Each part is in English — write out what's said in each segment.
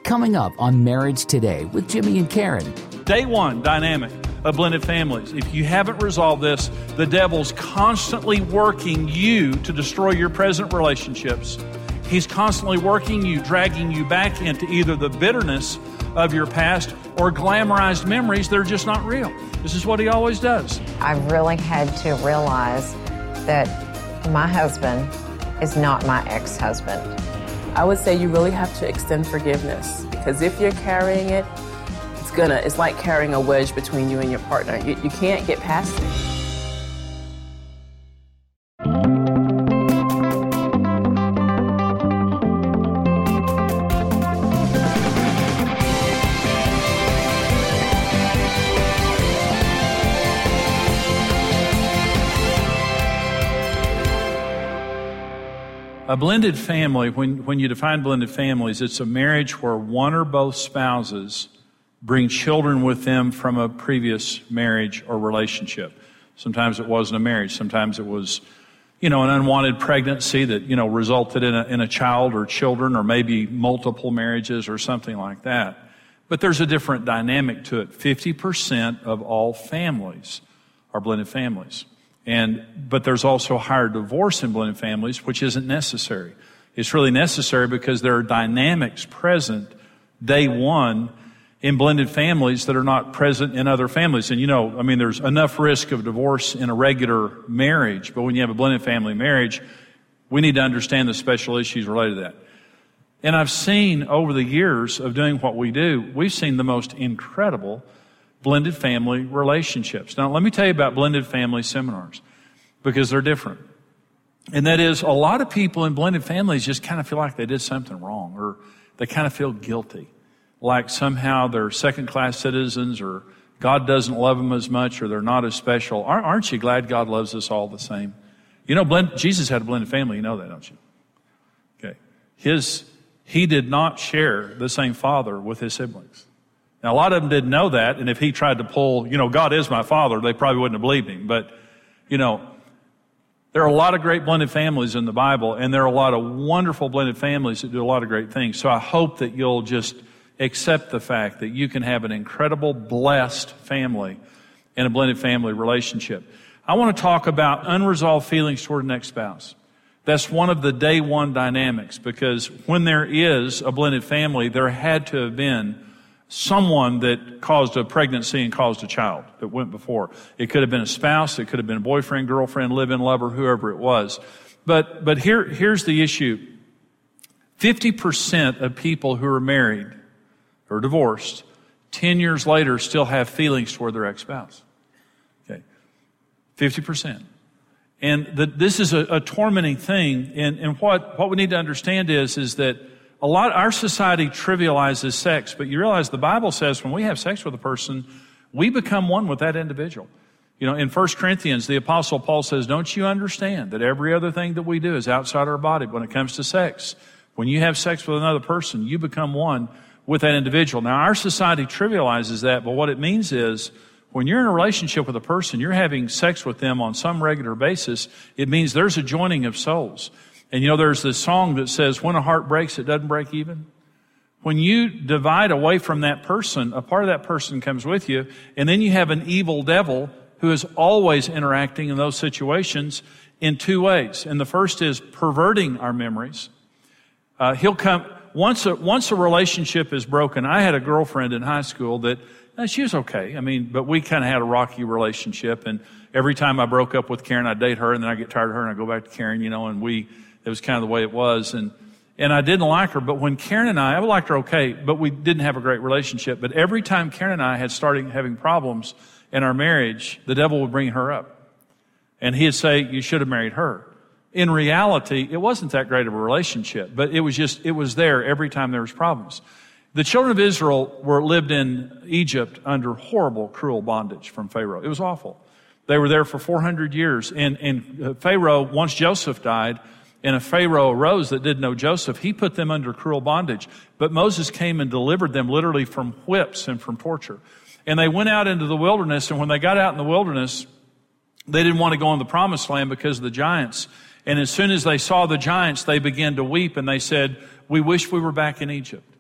Coming up on Marriage Today with Jimmy and Karen. Day one dynamic of blended families. If you haven't resolved this, the devil's constantly working you to destroy your present relationships. He's constantly working you, dragging you back into either the bitterness of your past or glamorized memories that are just not real. This is what he always does. I've really had to realize that my husband is not my ex-husband. I would say you really have to extend forgiveness, because if you're carrying it, it's like carrying a wedge between you and your partner. You can't get past it. A blended family, when you define blended families, it's a marriage where one or both spouses bring children with them from a previous marriage or relationship. Sometimes it wasn't a marriage. Sometimes it was, an unwanted pregnancy that, resulted in a child or children, or maybe multiple marriages or something like that. But there's a different dynamic to it. 50% of all families are blended families. But there's also higher divorce in blended families, which isn't necessary. It's really necessary because there are dynamics present day one in blended families that are not present in other families. And there's enough risk of divorce in a regular marriage, but when you have a blended family marriage, we need to understand the special issues related to that. And I've seen over the years of doing what we do, we've seen the most incredible blended family relationships. Now, let me tell you about blended family seminars, because they're different. And that is, a lot of people in blended families just kind of feel like they did something wrong, or they kind of feel guilty, like somehow they're second-class citizens, or God doesn't love them as much, or they're not as special. Aren't you glad God loves us all the same? Jesus had a blended family. You know that, don't you? Okay. He did not share the same father with his siblings. Now, a lot of them didn't know that, and if he tried to pull, God is my father, they probably wouldn't have believed him. But, there are a lot of great blended families in the Bible, and there are a lot of wonderful blended families that do a lot of great things. So I hope that you'll just accept the fact that you can have an incredible, blessed family in a blended family relationship. I want to talk about unresolved feelings toward an ex-spouse. That's one of the day one dynamics, because when there is a blended family, there had to have been someone that caused a pregnancy and caused a child that went before. It could have been a spouse, it could have been a boyfriend, girlfriend, live-in lover, whoever it was. But here's the issue. 50% of people who are married or divorced 10 years later still have feelings toward their ex-spouse. Okay. 50%. And this is a tormenting thing. And what we need to understand is that our society trivializes sex, but you realize the Bible says when we have sex with a person, we become one with that individual. In 1 Corinthians, the Apostle Paul says, don't you understand that every other thing that we do is outside our body when it comes to sex? When you have sex with another person, you become one with that individual. Now, our society trivializes that, but what it means is when you're in a relationship with a person, you're having sex with them on some regular basis, it means there's a joining of souls. And there's this song that says, when a heart breaks, it doesn't break even. When you divide away from that person, a part of that person comes with you, and then you have an evil devil who is always interacting in those situations in two ways. And the first is perverting our memories. He'll come, once a relationship is broken. I had a girlfriend in high school that, she was okay. But we kind of had a rocky relationship, and every time I broke up with Karen, I'd date her, and then I'd get tired of her, and I'd go back to Karen, and it was kind of the way it was. And I didn't like her, but when Karen and I liked her okay, but we didn't have a great relationship. But every time Karen and I had started having problems in our marriage, the devil would bring her up. And he'd say, you should have married her. In reality, it wasn't that great of a relationship, but it was there every time there was problems. The children of Israel lived in Egypt under horrible, cruel bondage from Pharaoh. It was awful. They were there for 400 years. And Pharaoh, once Joseph died, and a Pharaoh arose that didn't know Joseph, he put them under cruel bondage. But Moses came and delivered them literally from whips and from torture. And they went out into the wilderness, and when they got out in the wilderness, they didn't want to go in the promised land because of the giants. And as soon as they saw the giants, they began to weep, and they said, we wish we were back in Egypt.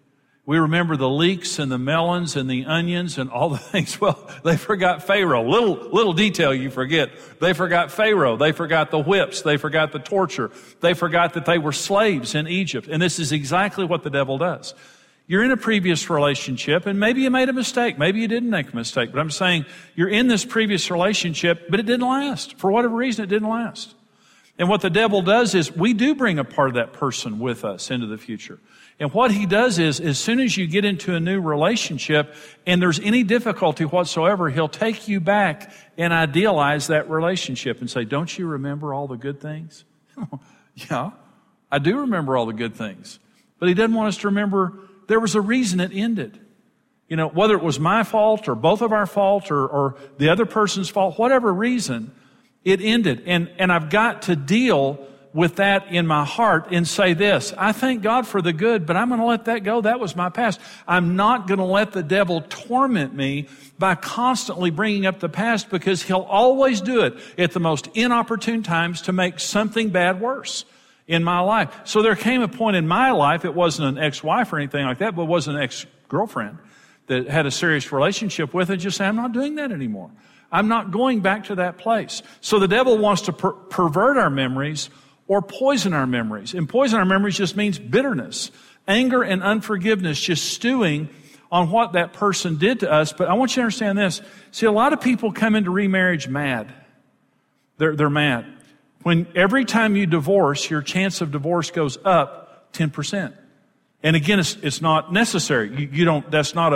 We remember the leeks and the melons and the onions and all the things. Well, they forgot Pharaoh. Little detail you forget. They forgot Pharaoh. They forgot the whips. They forgot the torture. They forgot that they were slaves in Egypt. And this is exactly what the devil does. You're in a previous relationship, and maybe you made a mistake. Maybe you didn't make a mistake. But I'm saying you're in this previous relationship, but it didn't last. For whatever reason, it didn't last. And what the devil does is we do bring a part of that person with us into the future. And what he does is, as soon as you get into a new relationship and there's any difficulty whatsoever, he'll take you back and idealize that relationship and say, don't you remember all the good things? Yeah, I do remember all the good things. But he doesn't want us to remember there was a reason it ended. You know, whether it was my fault or both of our fault or the other person's fault, whatever reason, it ended. And I've got to deal with that in my heart and say this, I thank God for the good, but I'm going to let that go. That was my past. I'm not going to let the devil torment me by constantly bringing up the past, because he'll always do it at the most inopportune times to make something bad worse in my life. So there came a point in my life, it wasn't an ex-wife or anything like that, but it was an ex-girlfriend that had a serious relationship with it. Just say, I'm not doing that anymore. I'm not going back to that place. So the devil wants to pervert our memories or poison our memories. And poison our memories just means bitterness, anger, and unforgiveness, just stewing on what that person did to us. But I want you to understand this. See, a lot of people come into remarriage mad. They're mad. When every time you divorce, your chance of divorce goes up 10%. And again, it's not necessary. You don't. That's not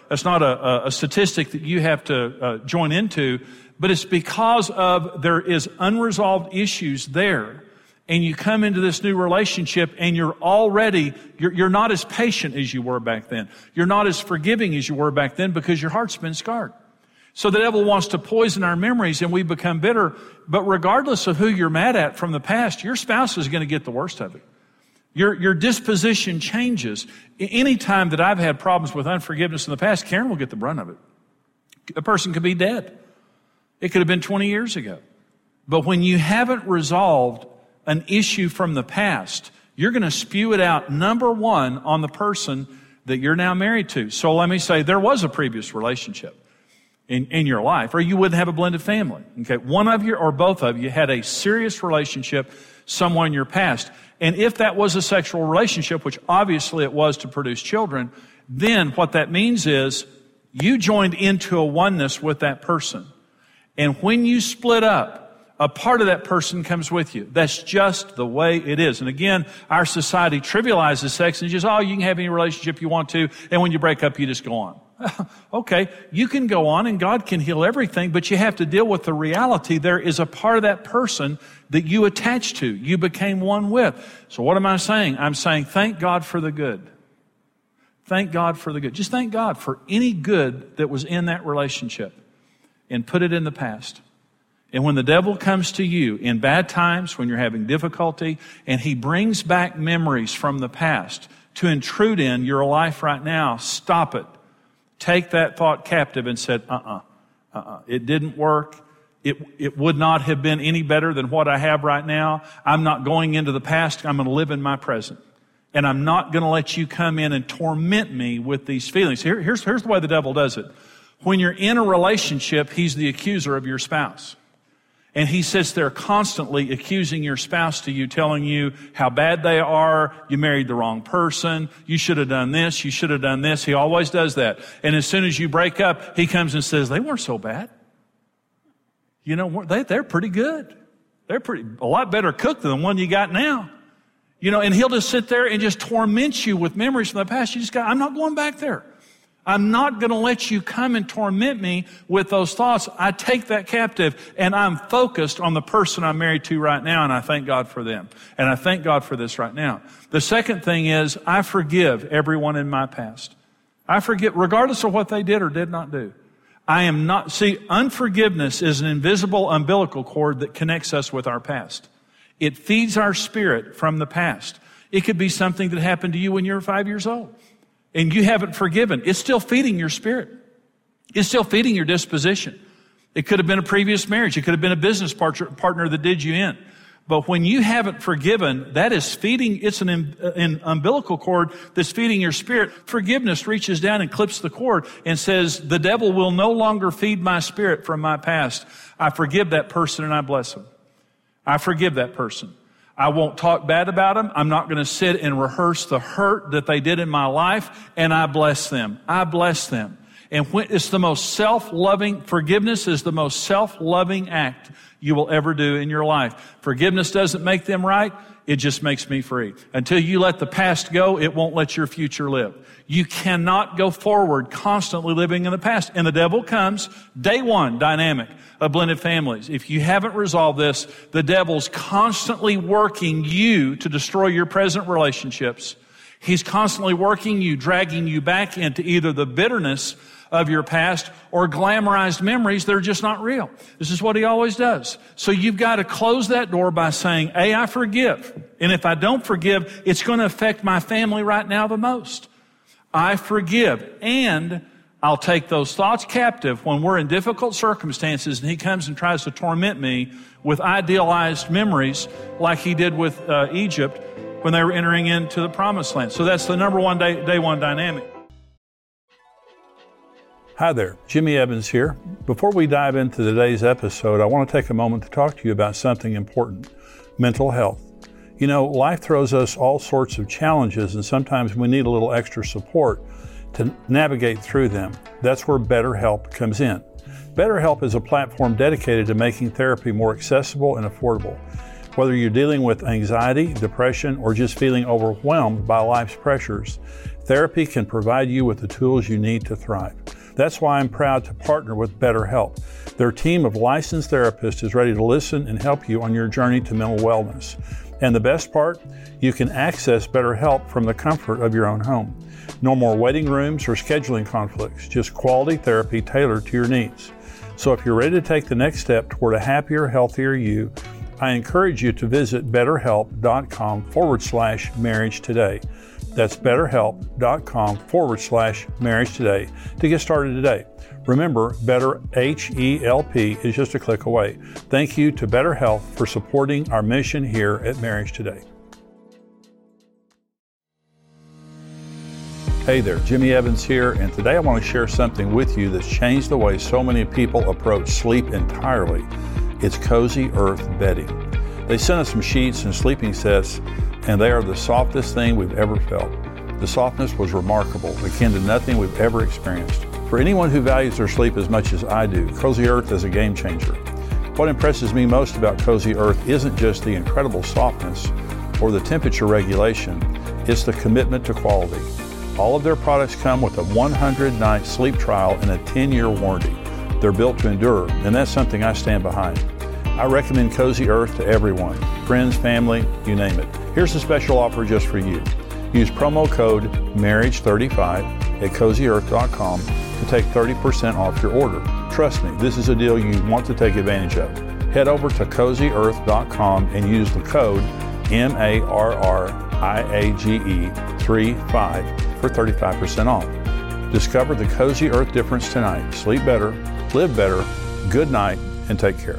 a statistic that you have to join into. But it's because of there is unresolved issues there. And you come into this new relationship and you're not as patient as you were back then. You're not as forgiving as you were back then because your heart's been scarred. So the devil wants to poison our memories and we become bitter. But regardless of who you're mad at from the past, your spouse is going to get the worst of it. Your disposition changes. Any time that I've had problems with unforgiveness in the past, Karen will get the brunt of it. A person could be dead. It could have been 20 years ago. But when you haven't resolved an issue from the past, you're going to spew it out, number one, on the person that you're now married to. So let me say, there was a previous relationship in your life, or you wouldn't have a blended family. Okay, one of you or both of you had a serious relationship somewhere in your past. And if that was a sexual relationship, which obviously it was to produce children, then what that means is you joined into a oneness with that person. And when you split up, a part of that person comes with you. That's just the way it is. And again, our society trivializes sex and just, you can have any relationship you want to, and when you break up, you just go on. Okay, you can go on and God can heal everything, but you have to deal with the reality. There is a part of that person that you attach to, you became one with. So what am I saying? I'm saying thank God for the good. Thank God for the good. Just thank God for any good that was in that relationship and put it in the past. And when the devil comes to you in bad times, when you're having difficulty, and he brings back memories from the past to intrude in your life right now, stop it. Take that thought captive and said, it didn't work. It would not have been any better than what I have right now. I'm not going into the past. I'm going to live in my present. And I'm not going to let you come in and torment me with these feelings. Here's the way the devil does it. When you're in a relationship, he's the accuser of your spouse. And he sits there constantly accusing your spouse to you, telling you how bad they are, you married the wrong person, you should have done this, you should have done this. He always does that. And as soon as you break up, he comes and says, they weren't so bad. You know, they're pretty good. They're a lot better cooked than the one you got now. You know, and he'll just sit there and just torment you with memories from the past. I'm not going back there. I'm not going to let you come and torment me with those thoughts. I take that captive and I'm focused on the person I'm married to right now, and I thank God for them. And I thank God for this right now. The second thing is I forgive everyone in my past. I forgive regardless of what they did or did not do. Unforgiveness is an invisible umbilical cord that connects us with our past. It feeds our spirit from the past. It could be something that happened to you when you were 5 years old. And you haven't forgiven. It's still feeding your spirit. It's still feeding your disposition. It could have been a previous marriage. It could have been a business partner that did you in. But when you haven't forgiven, that is feeding, it's an umbilical cord that's feeding your spirit. Forgiveness reaches down and clips the cord and says, the devil will no longer feed my spirit from my past. I forgive that person and I bless them. I forgive that person. I won't talk bad about them. I'm not going to sit and rehearse the hurt that they did in my life, and I bless them. I bless them. And when it's the most self-loving, forgiveness is the most self-loving act you will ever do in your life. Forgiveness doesn't make them right. It just makes me free. Until you let the past go, it won't let your future live. You cannot go forward constantly living in the past. And the devil comes, day one dynamic of blended families. If you haven't resolved this, the devil's constantly working you to destroy your present relationships. He's constantly working you, dragging you back into either the bitterness of your past or glamorized memories that are just not real. This is what he always does. So you've got to close that door by saying, A, I forgive. And if I don't forgive, it's going to affect my family right now the most. I forgive. And I'll take those thoughts captive when we're in difficult circumstances and he comes and tries to torment me with idealized memories like he did with Egypt when they were entering into the promised land. So that's the number one day one dynamic. Hi there, Jimmy Evans here. Before we dive into today's episode, I want to take a moment to talk to you about something important, mental health. You know, life throws us all sorts of challenges and sometimes we need a little extra support to navigate through them. That's where BetterHelp comes in. BetterHelp is a platform dedicated to making therapy more accessible and affordable. Whether you're dealing with anxiety, depression, or just feeling overwhelmed by life's pressures, therapy can provide you with the tools you need to thrive. That's why I'm proud to partner with BetterHelp. Their team of licensed therapists is ready to listen and help you on your journey to mental wellness. And the best part, you can access BetterHelp from the comfort of your own home. No more waiting rooms or scheduling conflicts, just quality therapy tailored to your needs. So if you're ready to take the next step toward a happier, healthier you, I encourage you to visit betterhelp.com/marriage today. That's betterhelp.com/marriage today to get started today. Remember, Better HELP is just a click away. Thank you to BetterHelp for supporting our mission here at Marriage Today. Hey there, Jimmy Evans here, and today I want to share something with you that's changed the way so many people approach sleep entirely. It's Cozy Earth bedding. They sent us some sheets and sleeping sets, and they are the softest thing we've ever felt. The softness was remarkable, akin to nothing we've ever experienced. For anyone who values their sleep as much as I do, Cozy Earth is a game changer. What impresses me most about Cozy Earth isn't just the incredible softness or the temperature regulation, it's the commitment to quality. All of their products come with a 100-night sleep trial and a 10-year warranty. They're built to endure, and that's something I stand behind. I recommend Cozy Earth to everyone, friends, family, you name it. Here's a special offer just for you. Use promo code MARRIAGE35 at CozyEarth.com to take 30% off your order. Trust me, this is a deal you want to take advantage of. Head over to CozyEarth.com and use the code MARRIAGE35 for 35% off. Discover the Cozy Earth difference tonight. Sleep better, live better, good night, and take care.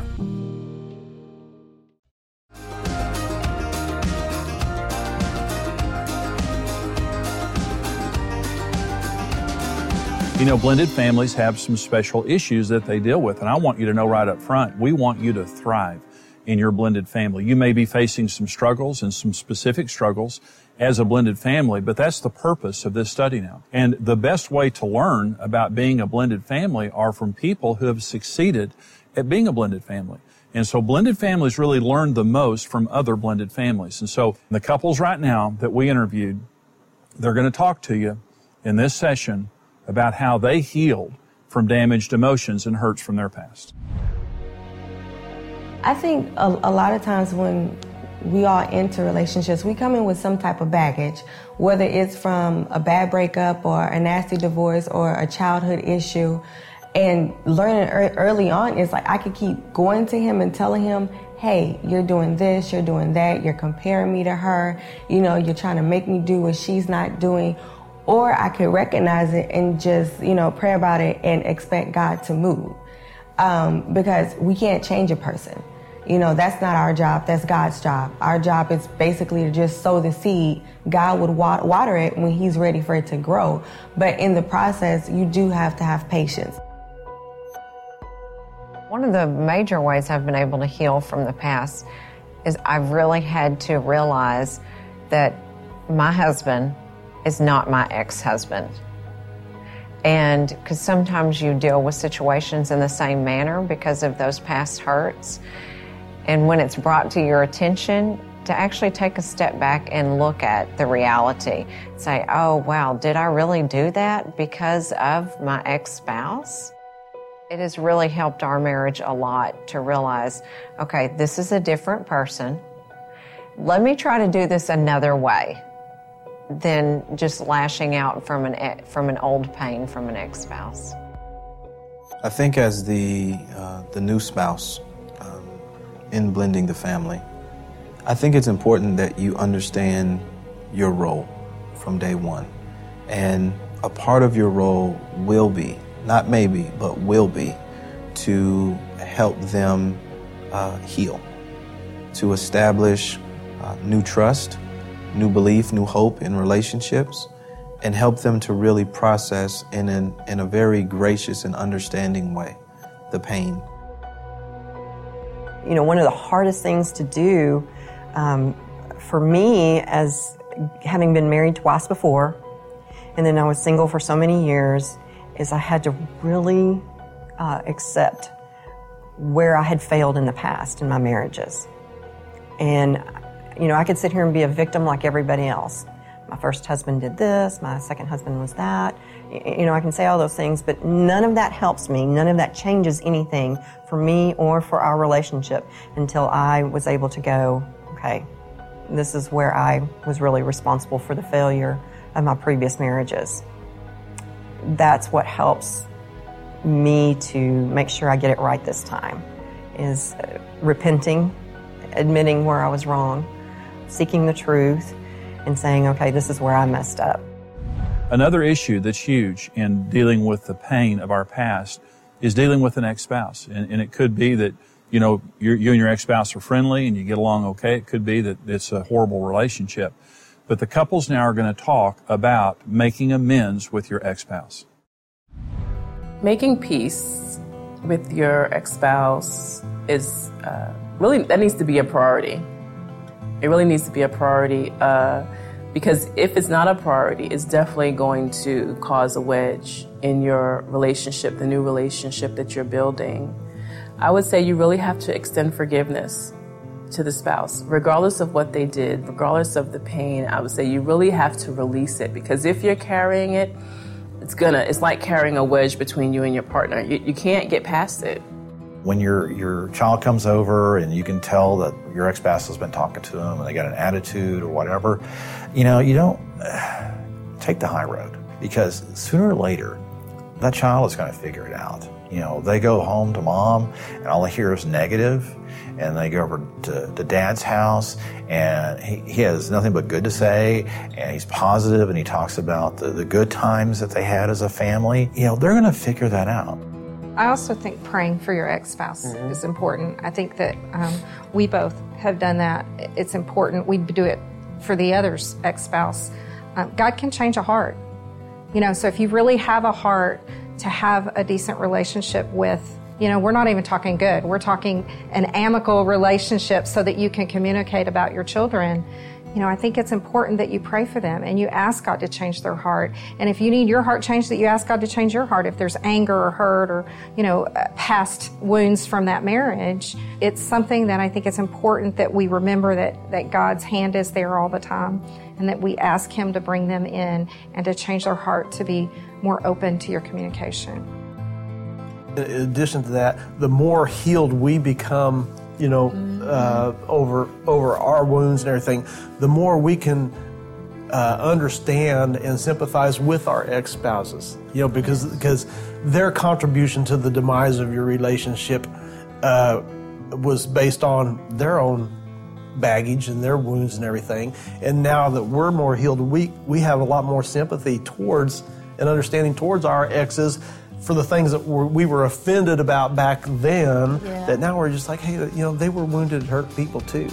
You know, blended families have some special issues that they deal with, and I want you to know right up front, we want you to thrive in your blended family. You may be facing some struggles and some specific struggles as a blended family, but that's the purpose of this study now. And the best way to learn about being a blended family are from people who have succeeded at being a blended family. And so blended families really learn the most from other blended families. And so the couples right now that we interviewed, they're going to talk to you in this session about how they healed from damaged emotions and hurts from their past. I think a lot of times when we all enter relationships, we come in with some type of baggage, whether it's from a bad breakup or a nasty divorce or a childhood issue. And learning early on is like I could keep going to him and telling him, hey, you're doing this, you're doing that, you're comparing me to her, you know, you're trying to make me do what she's not doing. Or I could recognize it and just, you know, pray about it and expect God to move. Because we can't change a person. You know, that's not our job, that's God's job. Our job is basically to just sow the seed. God would water it when he's ready for it to grow. But in the process, you do have to have patience. One of the major ways I've been able to heal from the past is I've really had to realize that my husband is not my ex-husband. And because sometimes you deal with situations in the same manner because of those past hurts. And when it's brought to your attention, to actually take a step back and look at the reality. Say, oh, wow, did I really do that because of my ex-spouse? It has really helped our marriage a lot to realize, okay, this is a different person. Let me try to do this another way than just lashing out from an old pain from an ex-spouse. I think as the new spouse in blending the family, I think it's important that you understand your role from day one. And a part of your role will be, not maybe, but will be, to help them heal, to establish new trust, new belief, new hope in relationships, and help them to really process in a very gracious and understanding way the pain. You know, one of the hardest things to do for me, as having been married twice before, and then I was single for so many years, is I had to really accept where I had failed in the past in my marriages. And, you know, I could sit here and be a victim like everybody else. My first husband did this, my second husband was that. You know, I can say all those things, but none of that helps me. None of that changes anything for me or for our relationship until I was able to go, okay, this is where I was really responsible for the failure of my previous marriages. That's what helps me to make sure I get it right this time, is repenting, admitting where I was wrong, seeking the truth, and saying, okay, this is where I messed up. Another issue that's huge in dealing with the pain of our past is dealing with an ex-spouse. And it could be that, you know, you and your ex-spouse are friendly and you get along okay. It could be that it's a horrible relationship. But the couples now are going to talk about making amends with your ex-spouse. Making peace with your ex-spouse is really, that needs to be a priority. It really needs to be a priority because if it's not a priority, it's definitely going to cause a wedge in your relationship, the new relationship that you're building. I would say you really have to extend forgiveness to the spouse, regardless of what they did, regardless of the pain. I would say you really have to release it, because if you're carrying it, it's like carrying a wedge between you and your partner. You can't get past it. When your child comes over and you can tell that your ex-spouse has been talking to them and they got an attitude or whatever, you know, you don't take the high road, because sooner or later that child is going to figure it out. You know, they go home to mom and all they hear is negative, and they go over to dad's house and he has nothing but good to say, and he's positive and he talks about the good times that they had as a family. You know, they're going to figure that out. I also think praying for your ex-spouse is important. I think that we both have done that. It's important. We do it for the other's ex-spouse. God can change a heart. You know, so if you really have a heart to have a decent relationship with, you know, we're not even talking good. We're talking an amicable relationship so that you can communicate about your children. You know, I think it's important that you pray for them and you ask God to change their heart. And if you need your heart changed, that you ask God to change your heart. If there's anger or hurt or, you know, past wounds from that marriage, it's something that I think it's important that we remember that God's hand is there all the time, and that we ask Him to bring them in and to change their heart to be more open to your communication. In addition to that, the more healed we become, you know, over our wounds and everything, the more we can understand and sympathize with our ex-spouses. You know, because their contribution to the demise of your relationship was based on their own baggage and their wounds and everything. And now that we're more healed, we have a lot more sympathy towards and understanding towards our exes, for the things that we were offended about back then, that now we're just like, hey, they were wounded and hurt people too.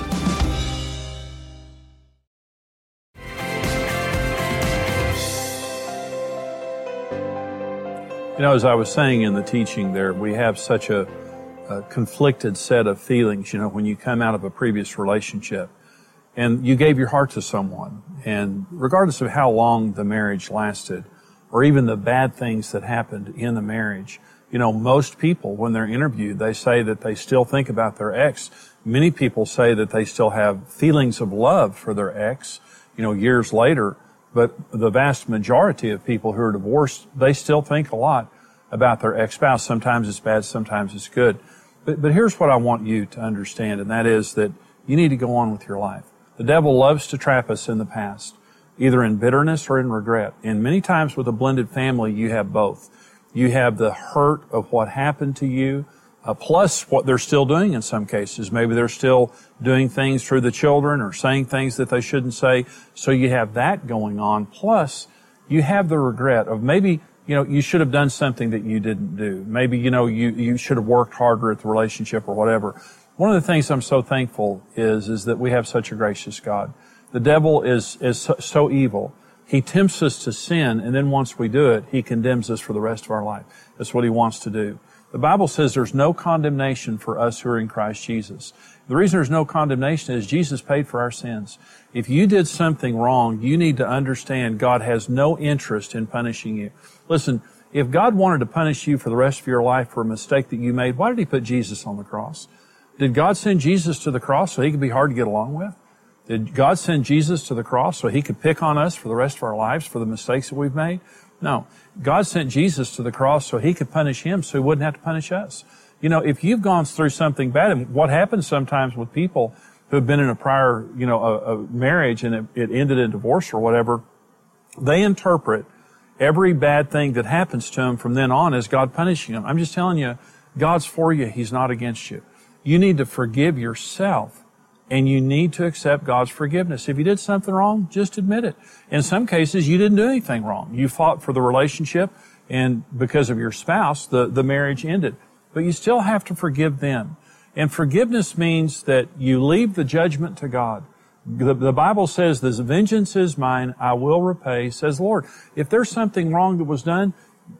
As I was saying in the teaching there, we have such a conflicted set of feelings, when you come out of a previous relationship and you gave your heart to someone, and regardless of how long the marriage lasted or even the bad things that happened in the marriage, most people, when they're interviewed, they say that they still think about their ex. Many people say that they still have feelings of love for their ex, years later. But the vast majority of people who are divorced, they still think a lot about their ex-spouse. Sometimes it's bad, sometimes it's good. But here's what I want you to understand, and that is that you need to go on with your life. The devil loves to trap us in the past, either in bitterness or in regret. And many times with a blended family, you have both. You have the hurt of what happened to you, plus what they're still doing in some cases. Maybe they're still doing things through the children or saying things that they shouldn't say. So you have that going on. Plus, you have the regret of maybe, you should have done something that you didn't do. Maybe, you should have worked harder at the relationship or whatever. One of the things I'm so thankful is that we have such a gracious God. The devil is so evil. He tempts us to sin, and then once we do it, he condemns us for the rest of our life. That's what he wants to do. The Bible says there's no condemnation for us who are in Christ Jesus. The reason there's no condemnation is Jesus paid for our sins. If you did something wrong, you need to understand God has no interest in punishing you. Listen, if God wanted to punish you for the rest of your life for a mistake that you made, why did he put Jesus on the cross? Did God send Jesus to the cross so he could be hard to get along with? Did God send Jesus to the cross so he could pick on us for the rest of our lives for the mistakes that we've made? No. God sent Jesus to the cross so he could punish him so he wouldn't have to punish us. If you've gone through something bad, and what happens sometimes with people who have been in a prior, a marriage and it ended in divorce or whatever, they interpret every bad thing that happens to them from then on as God punishing them. I'm just telling you, God's for you. He's not against you. You need to forgive yourself. And you need to accept God's forgiveness. If you did something wrong, just admit it. In some cases, you didn't do anything wrong. You fought for the relationship, and because of your spouse, the marriage ended. But you still have to forgive them. And forgiveness means that you leave the judgment to God. The Bible says, "The vengeance is mine, I will repay," says the Lord. If there's something wrong that was done,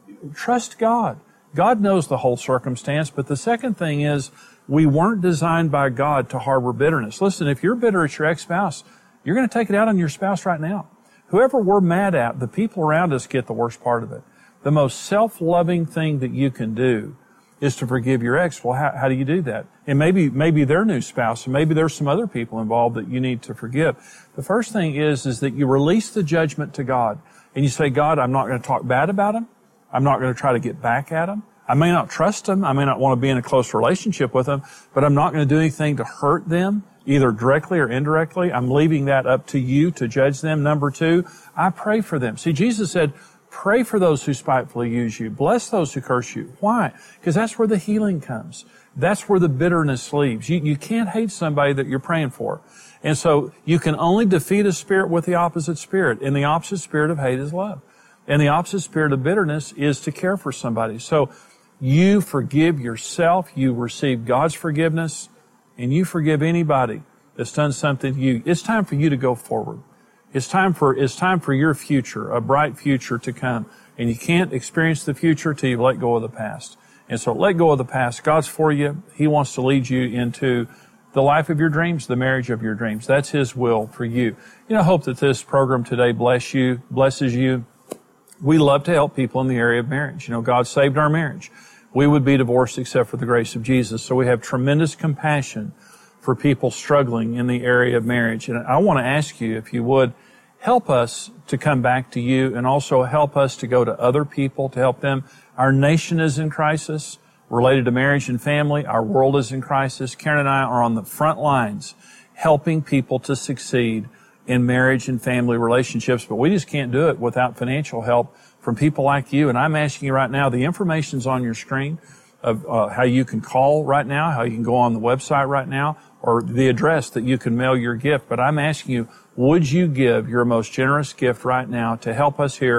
trust God. God knows the whole circumstance. But the second thing is, we weren't designed by God to harbor bitterness. Listen, if you're bitter at your ex-spouse, you're going to take it out on your spouse right now. Whoever we're mad at, the people around us get the worst part of it. The most self-loving thing that you can do is to forgive your ex. Well, how do you do that? And maybe their new spouse, and maybe there's some other people involved that you need to forgive. The first thing is that you release the judgment to God. And you say, God, I'm not going to talk bad about him. I'm not going to try to get back at him. I may not trust them. I may not want to be in a close relationship with them, but I'm not going to do anything to hurt them, either directly or indirectly. I'm leaving that up to you to judge them. Number two, I pray for them. See, Jesus said, pray for those who spitefully use you. Bless those who curse you. Why? Because that's where the healing comes. That's where the bitterness leaves. You can't hate somebody that you're praying for. And so you can only defeat a spirit with the opposite spirit. And the opposite spirit of hate is love. And the opposite spirit of bitterness is to care for somebody. So you forgive yourself, you receive God's forgiveness, and you forgive anybody that's done something to you. It's time for you to go forward. It's time for your future, a bright future to come. And you can't experience the future till you let go of the past. And so let go of the past. God's for you. He wants to lead you into the life of your dreams, the marriage of your dreams. That's His will for you. I hope that this program today blesses you. We love to help people in the area of marriage. God saved our marriage. We would be divorced except for the grace of Jesus. So we have tremendous compassion for people struggling in the area of marriage. And I want to ask you, if you would, help us to come back to you and also help us to go to other people to help them. Our nation is in crisis related to marriage and family. Our world is in crisis. Karen and I are on the front lines helping people to succeed in marriage and family relationships, but we just can't do it without financial help from people like you. And I'm asking you right now, the information's on your screen of how you can call right now, how you can go on the website right now, or the address that you can mail your gift. But I'm asking you, would you give your most generous gift right now to help us here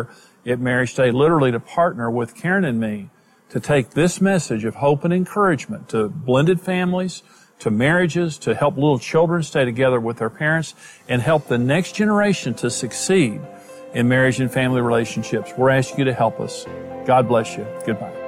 at Marriage Today, literally to partner with Karen and me to take this message of hope and encouragement to blended families, to marriages, to help little children stay together with their parents, and help the next generation to succeed in marriage and family relationships. We're asking you to help us. God bless you. Goodbye.